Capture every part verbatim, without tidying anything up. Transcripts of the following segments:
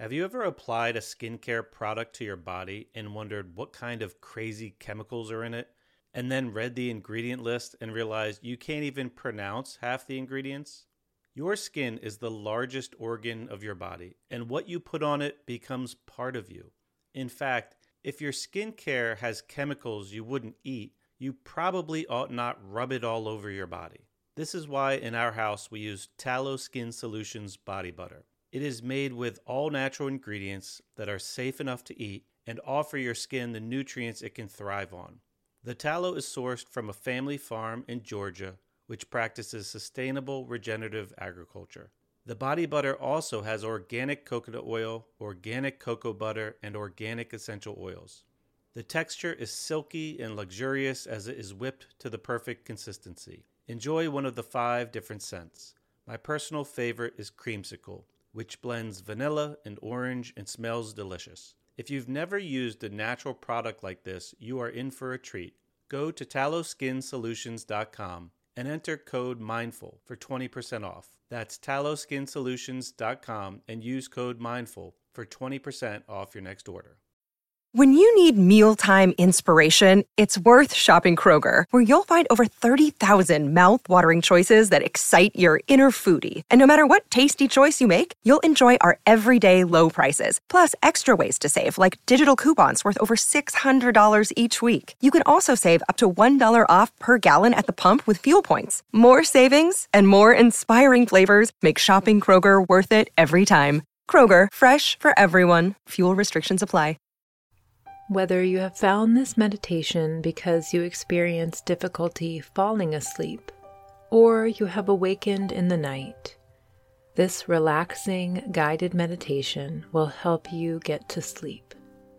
Have you ever applied a skincare product to your body and wondered what kind of crazy chemicals are in it, and then read the ingredient list and realized you can't even pronounce half the ingredients? Your skin is the largest organ of your body, and what you put on it becomes part of you. In fact, if your skincare has chemicals you wouldn't eat, you probably ought not rub it all over your body. This is why in our house we use Tallow Skin Solutions Body Butter. It is made with all natural ingredients that are safe enough to eat and offer your skin the nutrients it can thrive on. The tallow is sourced from a family farm in Georgia, which practices sustainable regenerative agriculture. The body butter also has organic coconut oil, organic cocoa butter, and organic essential oils. The texture is silky and luxurious as it is whipped to the perfect consistency. Enjoy one of the five different scents. My personal favorite is Creamsicle, which blends vanilla and orange and smells delicious. If you've never used a natural product like this, you are in for a treat. Go to tallow skin solutions dot com and enter code MINDFUL for twenty percent off. That's tallow skin solutions dot com and use code MINDFUL for twenty percent off your next order. When you need mealtime inspiration, it's worth shopping Kroger, where you'll find over thirty thousand mouth-watering choices that excite your inner foodie. And no matter what tasty choice you make, you'll enjoy our everyday low prices, plus extra ways to save, like digital coupons worth over six hundred dollars each week. You can also save up to one dollar off per gallon at the pump with fuel points. More savings and more inspiring flavors make shopping Kroger worth it every time. Kroger, fresh for everyone. Fuel restrictions apply. Whether you have found this meditation because you experience difficulty falling asleep, or you have awakened in the night, this relaxing guided meditation will help you get to sleep.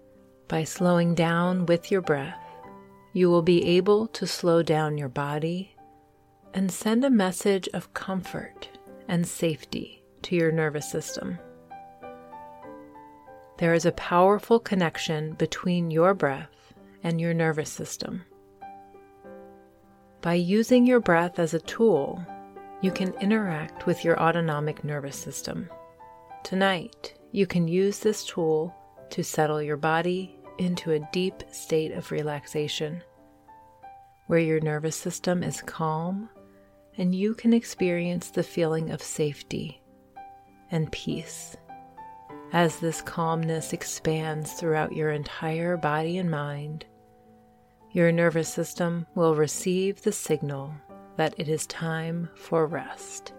By slowing down with your breath, you will be able to slow down your body and send a message of comfort and safety to your nervous system. There is a powerful connection between your breath and your nervous system. By using your breath as a tool, you can interact with your autonomic nervous system. Tonight, you can use this tool to settle your body into a deep state of relaxation, where your nervous system is calm and you can experience the feeling of safety and peace. As this calmness expands throughout your entire body and mind, your nervous system will receive the signal that it is time for rest.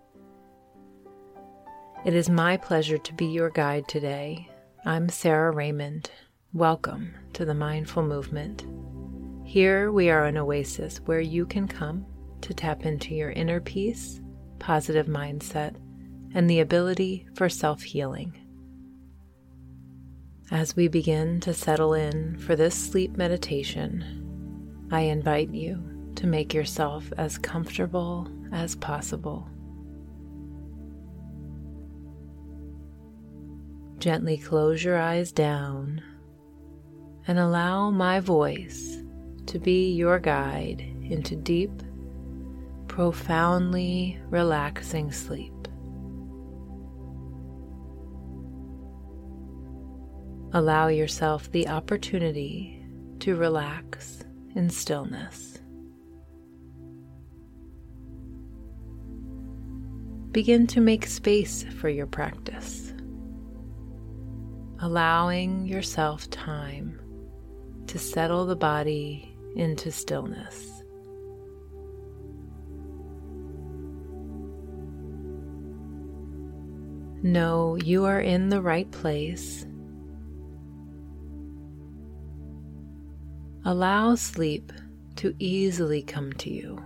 It is my pleasure to be your guide today. I'm Sarah Raymond. Welcome to the Mindful Movement. Here we are an oasis where you can come to tap into your inner peace, positive mindset, and the ability for self-healing. As we begin to settle in for this sleep meditation, I invite you to make yourself as comfortable as possible. Gently close your eyes down and allow my voice to be your guide into deep, profoundly relaxing sleep. Allow yourself the opportunity to relax in stillness. Begin to make space for your practice, allowing yourself time to settle the body into stillness. Know you are in the right place. Allow sleep to easily come to you.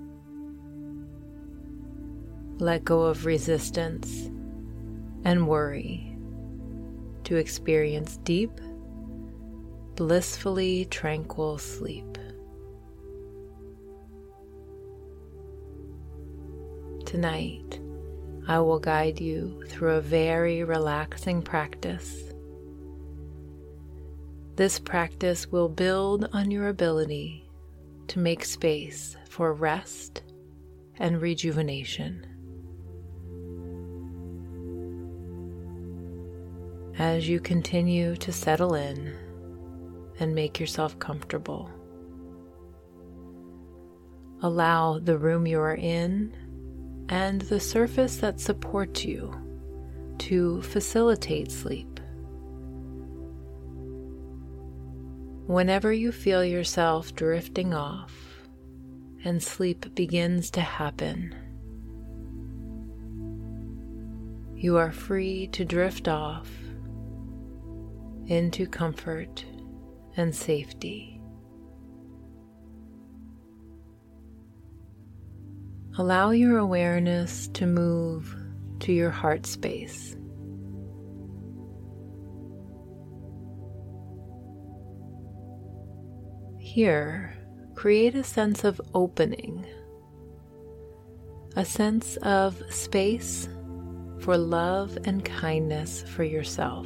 Let go of resistance and worry to experience deep, blissfully tranquil sleep. Tonight, I will guide you through a very relaxing practice. This practice will build on your ability to make space for rest and rejuvenation. as you continue to settle in and make yourself comfortable. Allow the room you are in and the surface that supports you to facilitate sleep. Whenever you feel yourself drifting off and sleep begins to happen, you are free to drift off into comfort and safety. Allow your awareness to move to your heart space. Here, create a sense of opening, a sense of space for love and kindness for yourself.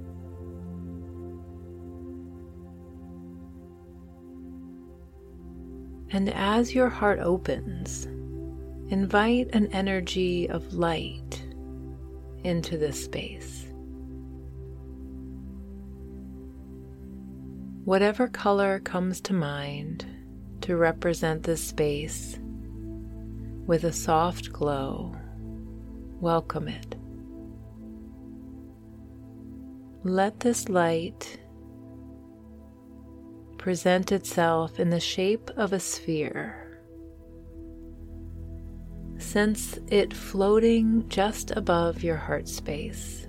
And as your heart opens, invite an energy of light into this space. Whatever color comes to mind to represent this space with a soft glow, welcome it. Let this light present itself in the shape of a sphere. Sense it floating just above your heart space.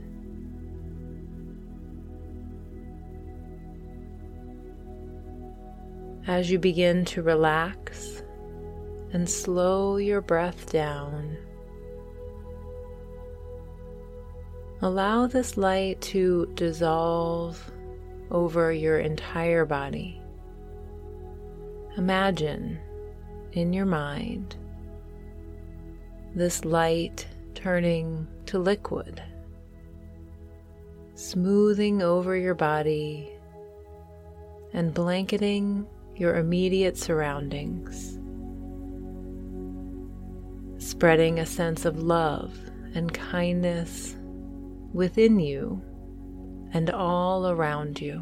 As you begin to relax and slow your breath down, allow this light to dissolve over your entire body. Imagine in your mind this light turning to liquid, smoothing over your body and blanketing your immediate surroundings, spreading a sense of love and kindness within you and all around you.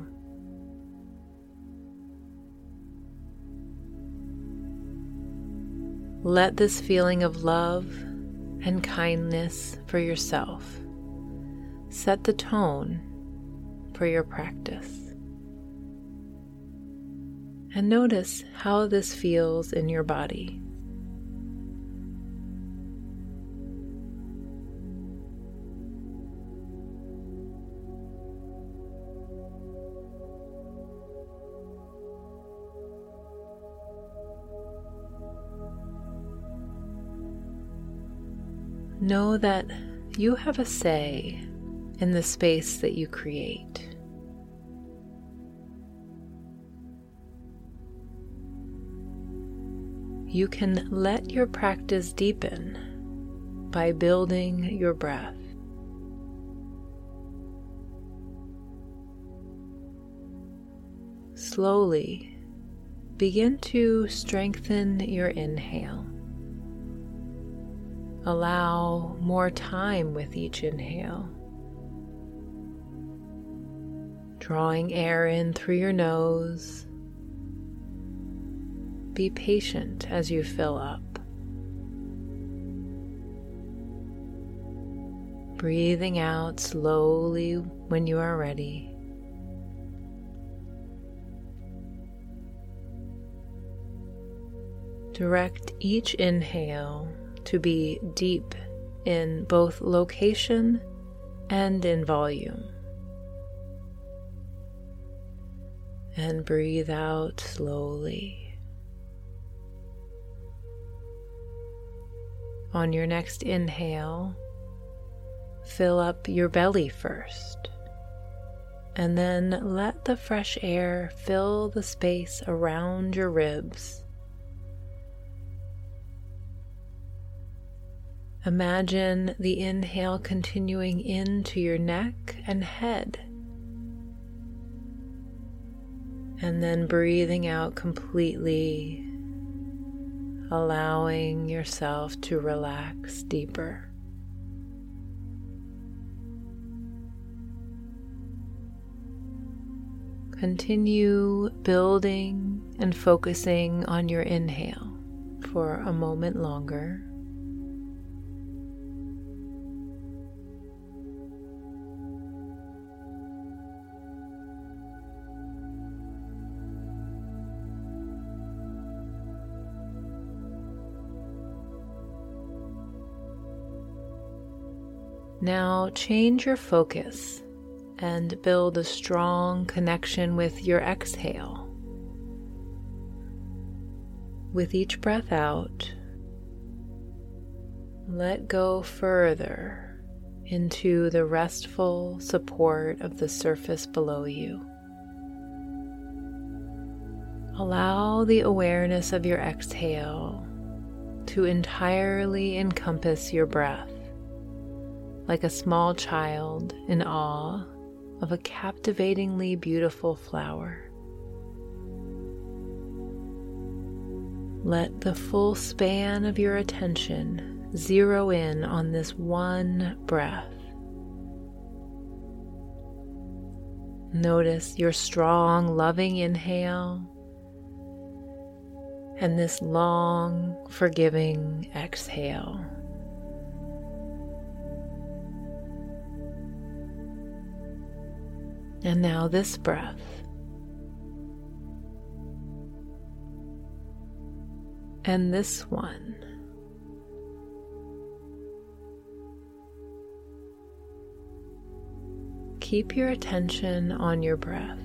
Let this feeling of love and kindness for yourself set the tone for your practice. And notice how this feels in your body. Know that you have a say in the space that you create. You can let your practice deepen by building your breath. Slowly begin to strengthen your inhale. Allow more time with each inhale. Drawing air in through your nose. Be patient as you fill up. Breathing out slowly when you are ready. Direct each inhale to be deep in both location and in volume. And breathe out slowly. On your next inhale, fill up your belly first, and then let the fresh air fill the space around your ribs. Imagine the inhale continuing into your neck and head, and then breathing out completely, allowing yourself to relax deeper. Continue building and focusing on your inhale for a moment longer. Now change your focus and build a strong connection with your exhale. With each breath out, let go further into the restful support of the surface below you. Allow the awareness of your exhale to entirely encompass your breath, like a small child in awe of a captivatingly beautiful flower. Let the full span of your attention zero in on this one breath. Notice your strong, loving inhale and this long, forgiving exhale. And now this breath. And this one. Keep your attention on your breath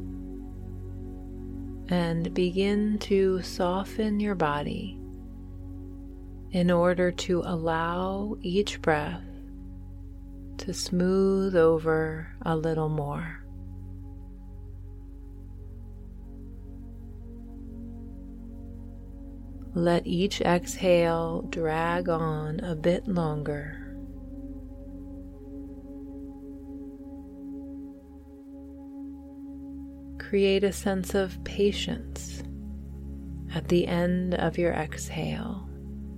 and begin to soften your body in order to allow each breath to smooth over a little more. Let each exhale drag on a bit longer. Create a sense of patience at the end of your exhale.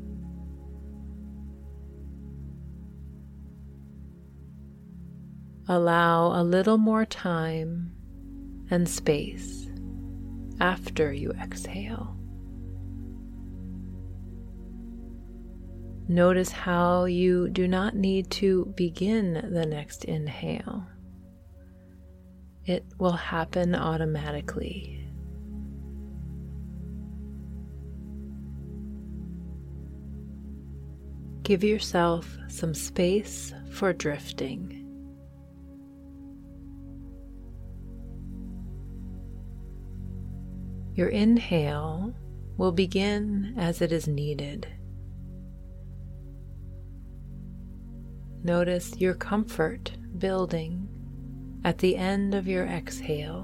Allow a little more time and space after you exhale. Notice how you do not need to begin the next inhale. It will happen automatically. Give yourself some space for drifting. Your inhale will begin as it is needed. Notice your comfort building at the end of your exhale.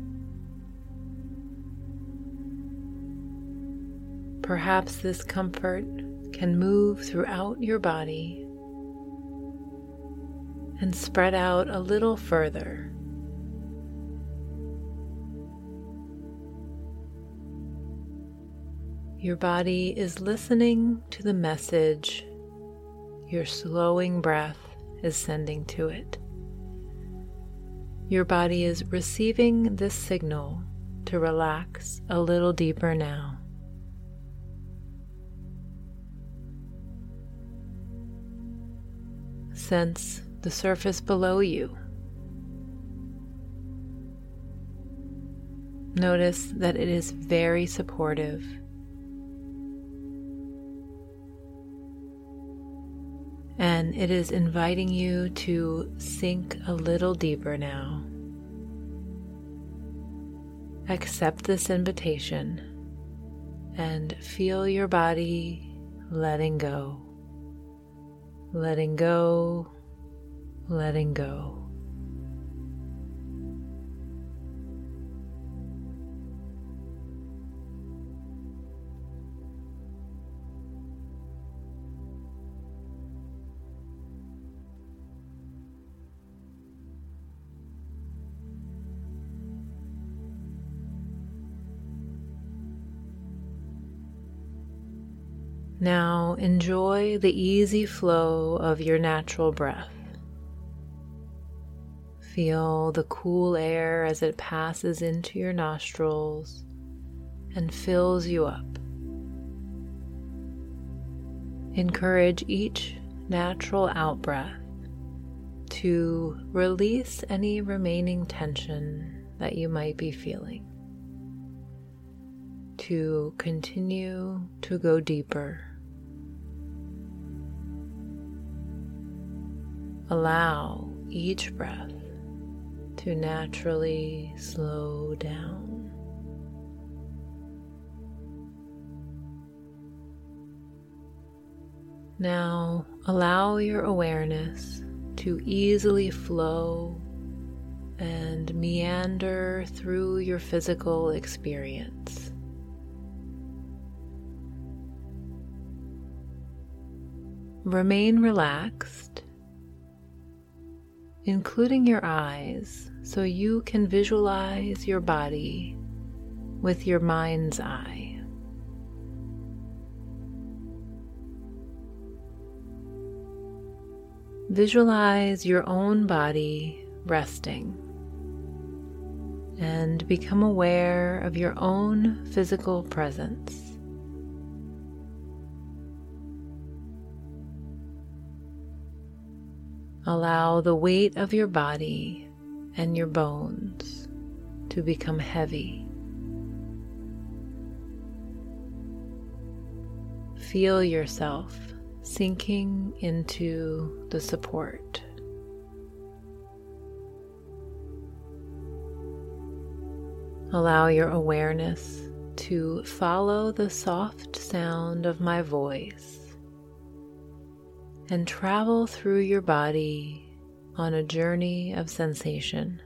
Perhaps this comfort can move throughout your body and spread out a little further. Your body is listening to the message your slowing breath is sending to it. Your body is receiving this signal to relax a little deeper now. Sense the surface below you. Notice that it is very supportive. And it is inviting you to sink a little deeper now. Accept this invitation and feel your body letting go, letting go, letting go. Now enjoy the easy flow of your natural breath. Feel the cool air as it passes into your nostrils and fills you up. Encourage each natural out-breath to release any remaining tension that you might be feeling, to continue to go deeper. Allow each breath to naturally slow down. Now, allow your awareness to easily flow and meander through your physical experience. Remain relaxed, including your eyes, so you can visualize your body with your mind's eye. Visualize your own body resting and become aware of your own physical presence. Allow the weight of your body and your bones to become heavy. Feel yourself sinking into the support. Allow your awareness to follow the soft sound of my voice and travel through your body on a journey of sensation.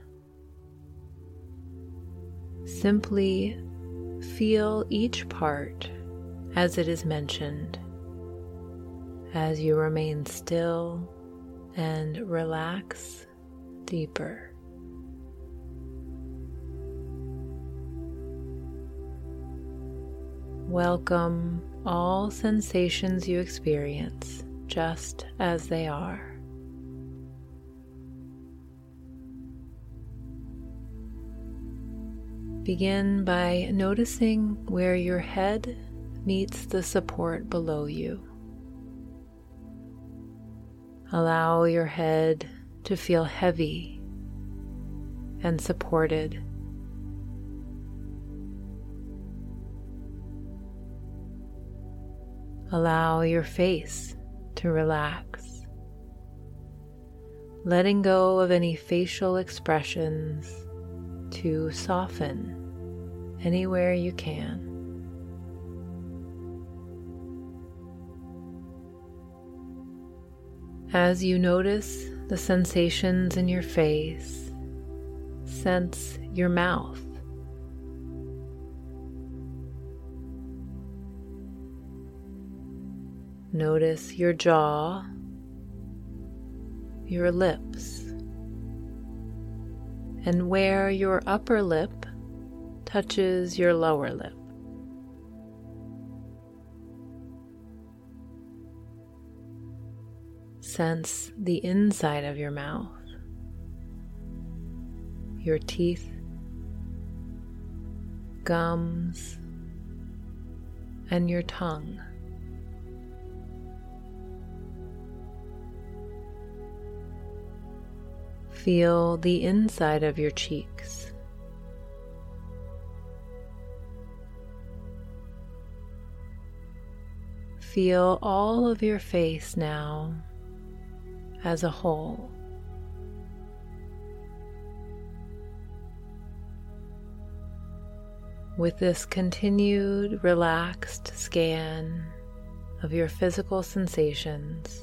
Simply feel each part as it is mentioned, as you remain still and relax deeper. Welcome all sensations you experience just as they are. Begin by noticing where your head meets the support below you. Allow your head to feel heavy and supported. Allow your face to relax, letting go of any facial expressions to soften anywhere you can. As you notice the sensations in your face, sense your mouth. Notice your jaw, your lips, and where your upper lip touches your lower lip. Sense the inside of your mouth, your teeth, gums, and your tongue. Feel the inside of your cheeks. Feel all of your face now as a whole. With this continued relaxed scan of your physical sensations,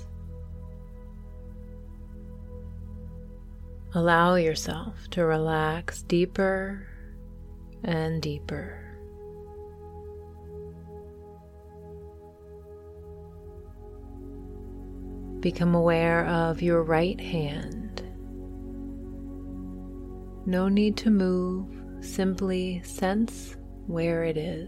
allow yourself to relax deeper and deeper. Become aware of your right hand. No need to move, simply sense where it is.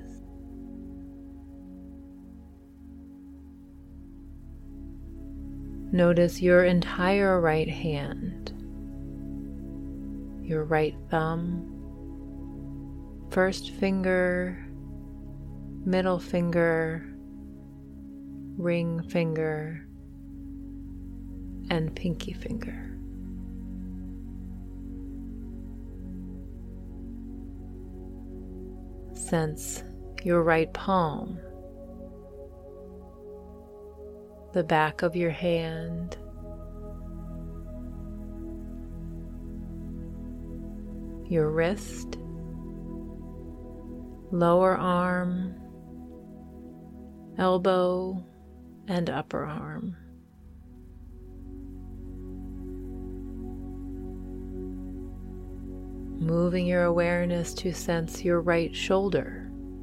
Notice your entire right hand. your right thumb, first finger, middle finger, ring finger, and pinky finger. Sense your right palm, the back of your hand, your wrist, lower arm, elbow, and upper arm. Moving your awareness to sense your right shoulder.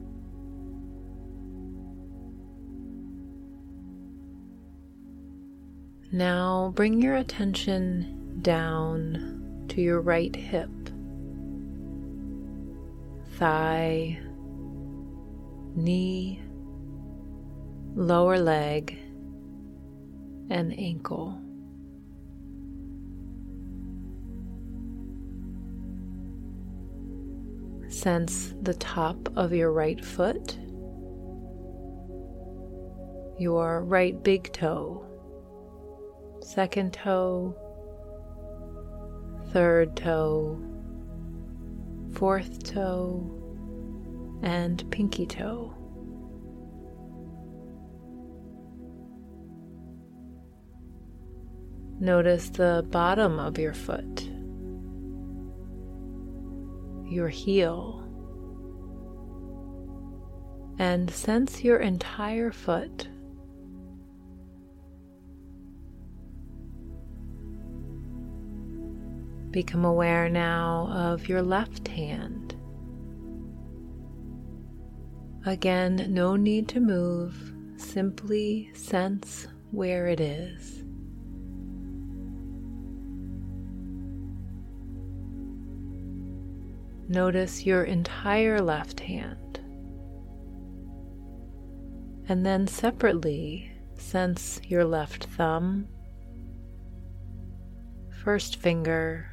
Now bring your attention down to your right hip, thigh, knee, lower leg, and ankle. Sense the top of your right foot, your right big toe, second toe, third toe, fourth toe, and pinky toe. Notice the bottom of your foot, your heel, and sense your entire foot. Become aware now of your left hand. Again, no need to move, simply sense where it is. Notice your entire left hand. And then separately, sense your left thumb, first finger,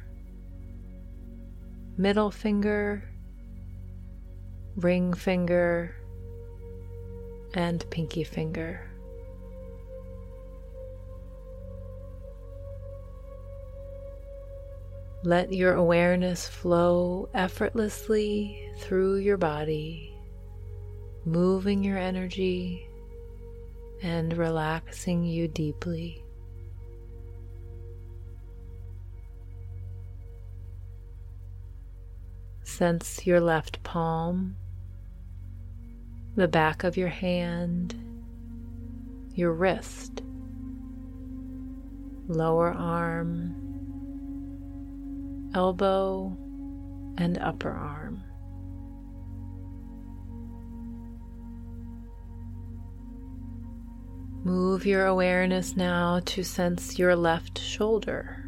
middle finger, ring finger, and pinky finger. Let your awareness flow effortlessly through your body, moving your energy and relaxing you deeply. Sense your left palm, the back of your hand, your wrist, lower arm, elbow, and upper arm. Move your awareness now to sense your left shoulder.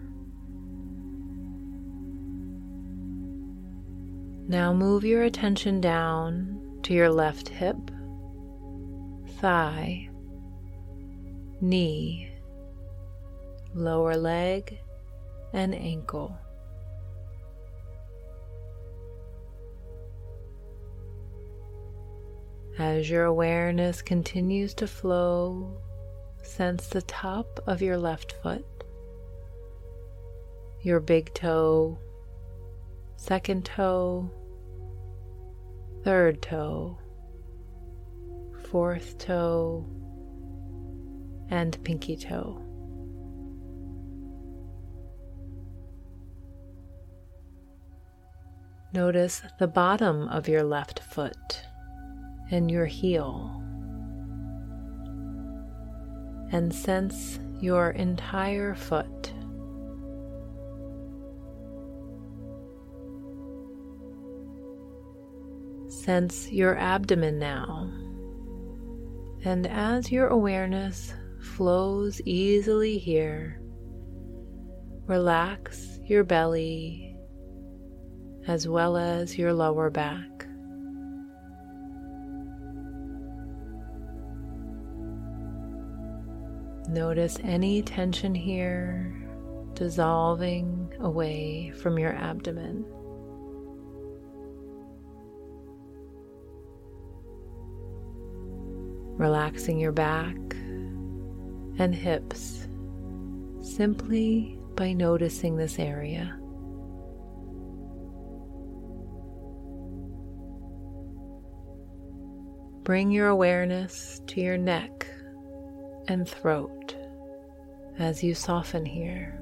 Now move your attention down to your left hip, thigh, knee, lower leg, and ankle. As your awareness continues to flow, sense the top of your left foot, your big toe, second toe, third toe, fourth toe, and pinky toe. Notice the bottom of your left foot and your heel, and sense your entire foot. Sense your abdomen now, and as your awareness flows easily here, relax your belly as well as your lower back. Notice any tension here dissolving away from your abdomen. Relaxing your back and hips simply by noticing this area. Bring your awareness to your neck and throat as you soften here.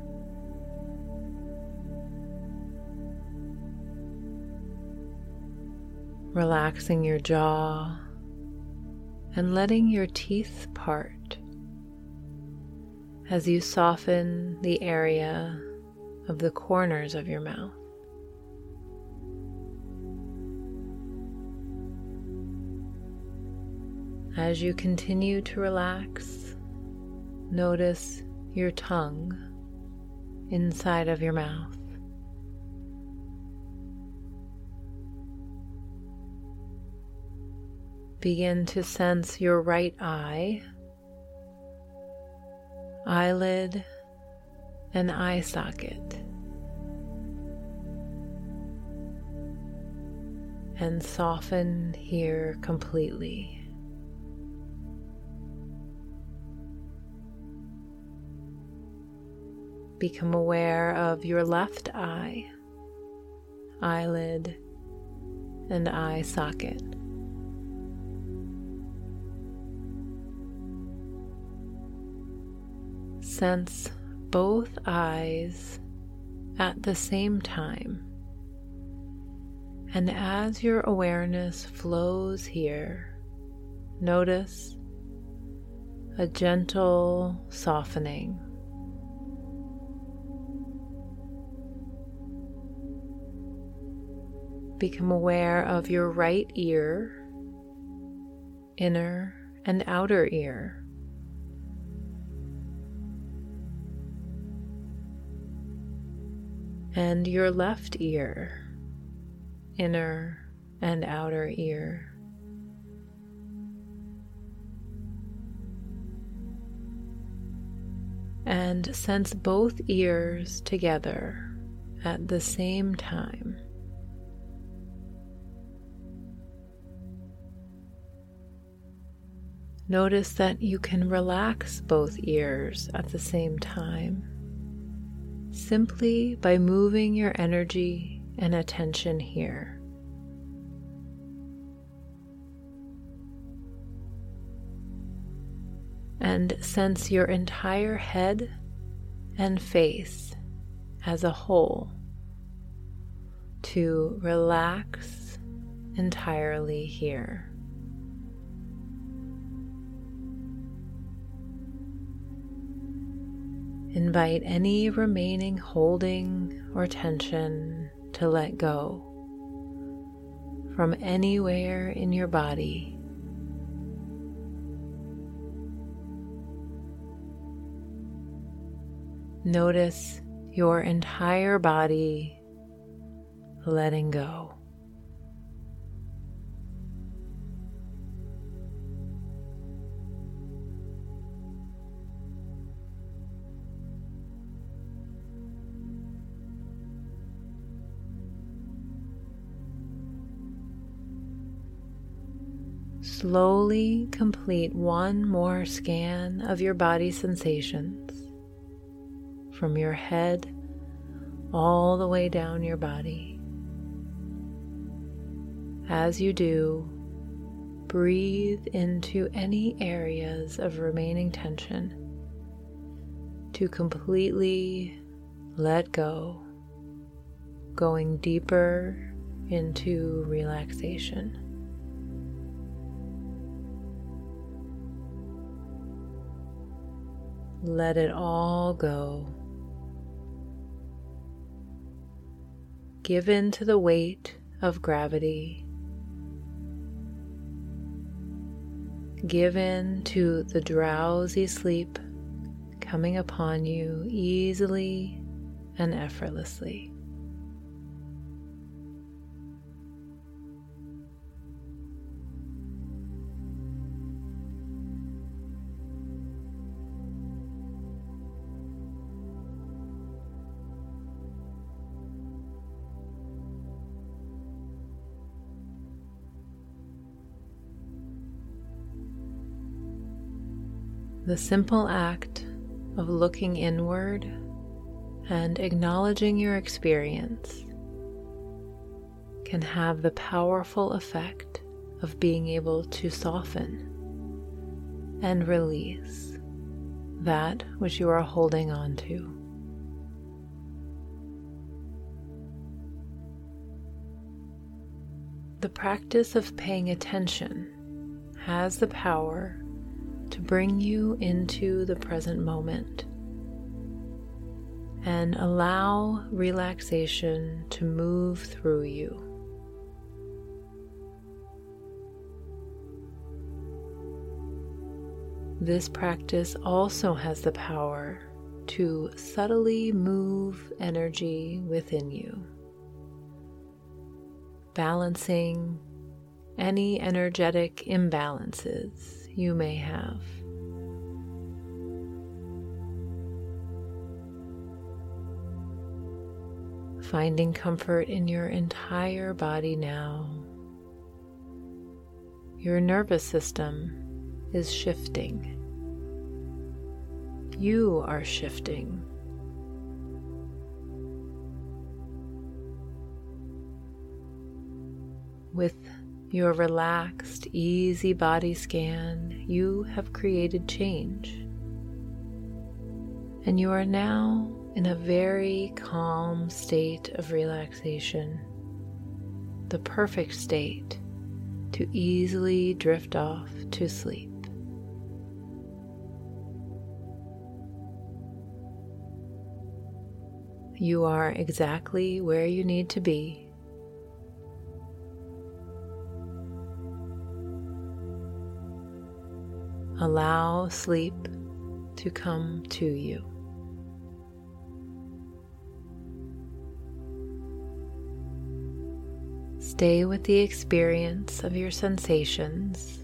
Relaxing your jaw and letting your teeth part as you soften the area of the corners of your mouth. As you continue to relax, notice your tongue inside of your mouth. Begin to sense your right eye, eyelid, and eye socket, and soften here completely. Become aware of your left eye, eyelid, and eye socket. Sense both eyes at the same time. And as your awareness flows here, notice a gentle softening. Become aware of your right ear, inner and outer ear. And your left ear, inner and outer ear. And sense both ears together at the same time. Notice that you can relax both ears at the same time, simply by moving your energy and attention here. And sense your entire head and face as a whole to relax entirely here. Invite any remaining holding or tension to let go from anywhere in your body. Notice your entire body letting go. Slowly complete one more scan of your body sensations from your head all the way down your body. As you do, breathe into any areas of remaining tension to completely let go, going deeper into relaxation. Let it all go. Give in to the weight of gravity. Give in to the drowsy sleep coming upon you easily and effortlessly. The simple act of looking inward and acknowledging your experience can have the powerful effect of being able to soften and release that which you are holding on to. The practice of paying attention has the power to bring you into the present moment and allow relaxation to move through you. This practice also has the power to subtly move energy within you, balancing any energetic imbalances you may have. Finding comfort in your entire body now. Your nervous system is shifting. You are shifting. With your relaxed, easy body scan, you have created change. And you are now in a very calm state of relaxation, the perfect state to easily drift off to sleep. You are exactly where you need to be. Allow sleep to come to you. Stay with the experience of your sensations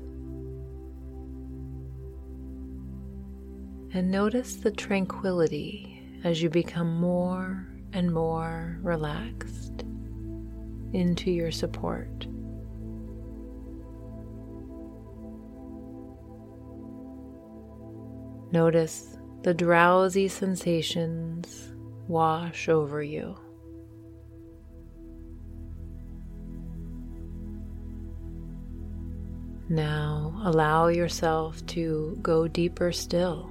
and notice the tranquility as you become more and more relaxed into your support. Notice the drowsy sensations wash over you. Now allow yourself to go deeper still.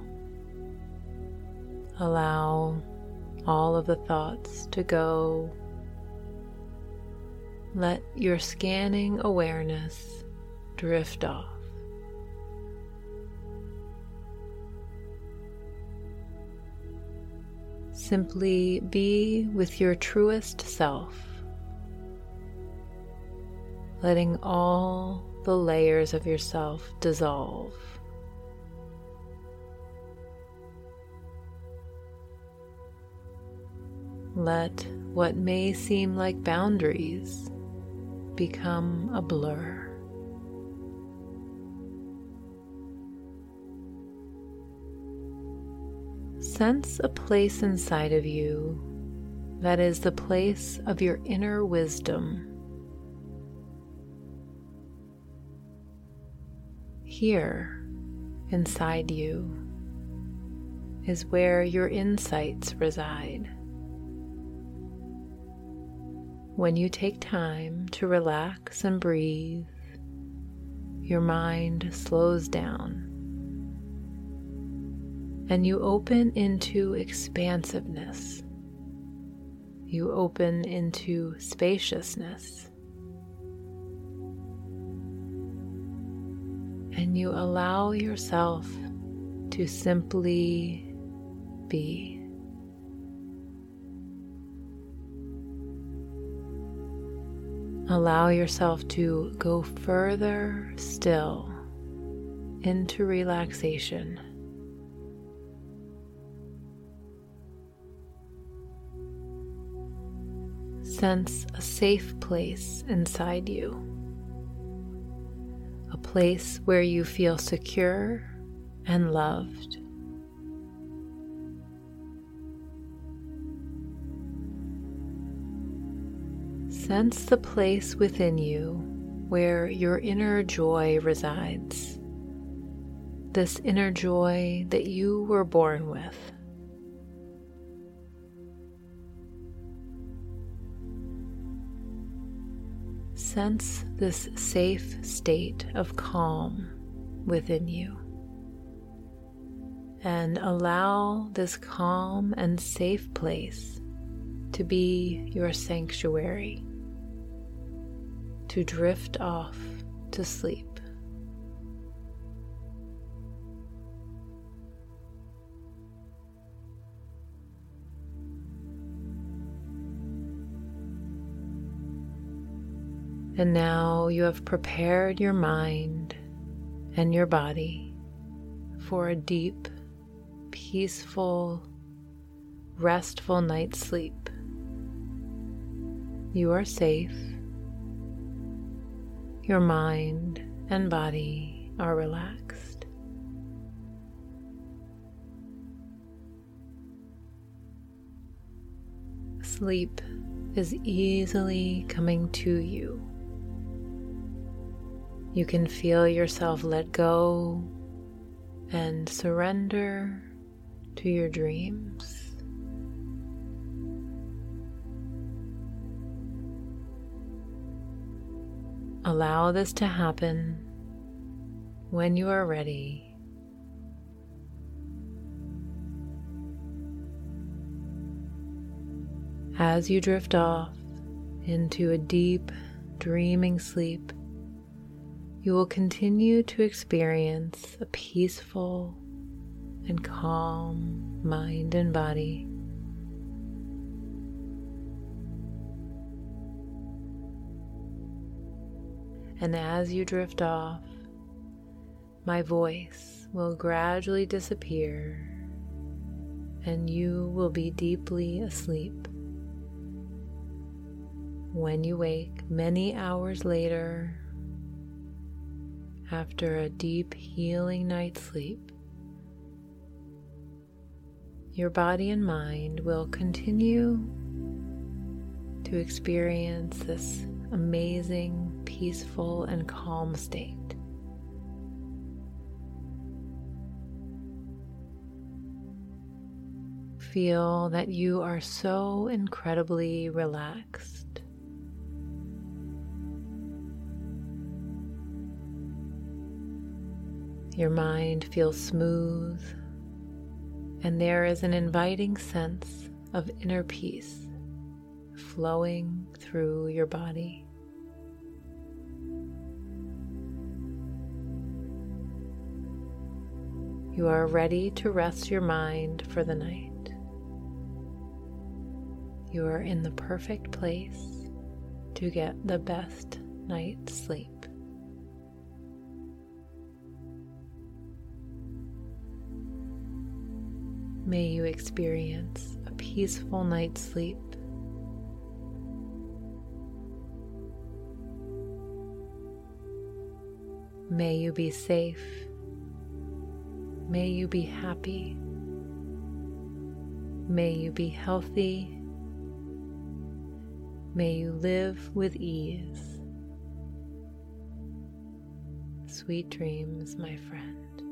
Allow all of the thoughts to go. Let your scanning awareness drift off. Simply be with your truest self, letting all the layers of yourself dissolve. Let what may seem like boundaries become a blur. Sense a place inside of you that is the place of your inner wisdom. Here, inside you, is where your insights reside. When you take time to relax and breathe, your mind slows down and you open into expansiveness. You open into spaciousness. And you allow yourself to simply be. Allow yourself to go further still into relaxation. Sense a safe place inside you, a place where you feel secure and loved. Sense the place within you where your inner joy resides, this inner joy that you were born with. Sense this safe state of calm within you, and allow this calm and safe place to be your sanctuary, to drift off to sleep. And now you have prepared your mind and your body for a deep, peaceful, restful night's sleep. You are safe. Your mind and body are relaxed. Sleep is easily coming to you. You can feel yourself let go and surrender to your dreams. Allow this to happen when you are ready. As you drift off into a deep, dreaming sleep, you will continue to experience a peaceful and calm mind and body. And as you drift off, my voice will gradually disappear and you will be deeply asleep. When you wake many hours later, after a deep healing night's sleep, your body and mind will continue to experience this amazing, peaceful, and calm state. Feel that you are so incredibly relaxed. Your mind feels smooth, and there is an inviting sense of inner peace flowing through your body. You are ready to rest your mind for the night. You are in the perfect place to get the best night's sleep. May you experience a peaceful night's sleep. May you be safe. May you be happy. May you be healthy. May you live with ease. Sweet dreams, my friend.